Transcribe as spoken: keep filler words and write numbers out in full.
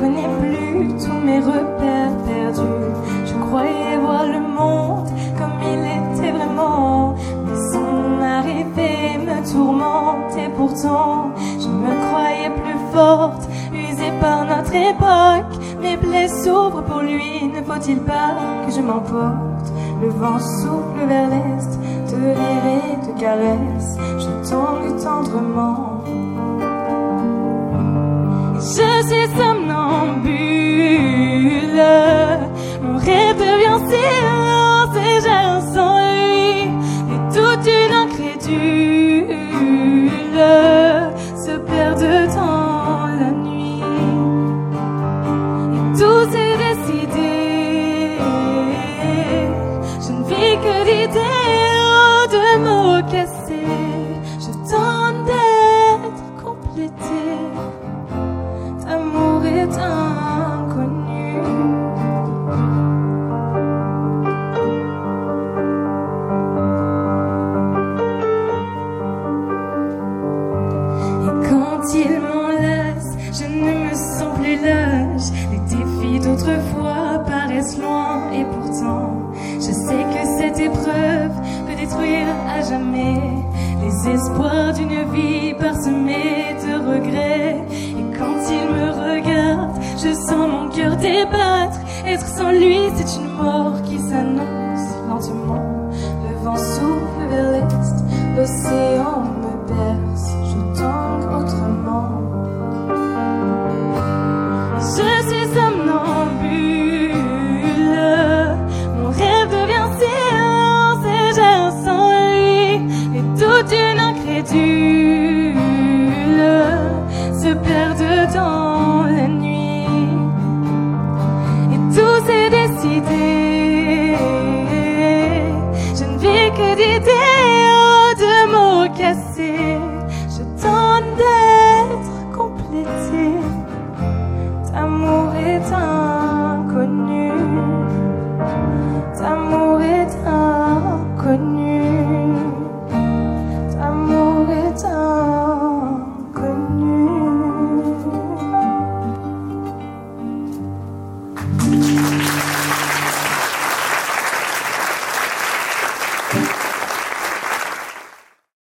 connais plus tous mes repères perdus. Je croyais voir le monde comme il était vraiment, mais son arrivée me tourmentait pourtant. Je me croyais plus forte, usée par notre époque. Mes plaies s'ouvrent pour lui, ne faut-il pas que je m'emporte? Le vent souffle vers l'est, de rire et de caresses, je tangue tendrement. Je suis somnambule, mon rêve devient silence et j'erre sans lui, et toute une incrédule se perd dans la nuit. Et tout s'est décidé, je ne vis que d'idées, de mots cassés, je tente d'être complétée. L'amour est inconnu. Et quand il m'enlace, je ne me sens plus lâche. Les défis d'autrefois paraissent loin et pourtant je sais que cette épreuve peut détruire à jamais les espoirs d'une vie parsemée de regrets. Et quand il me regarde, je sens mon cœur débattre. Être sans lui, c'est une mort qui s'annonce lentement. Le vent souffle vers l'est, l'océan me berce.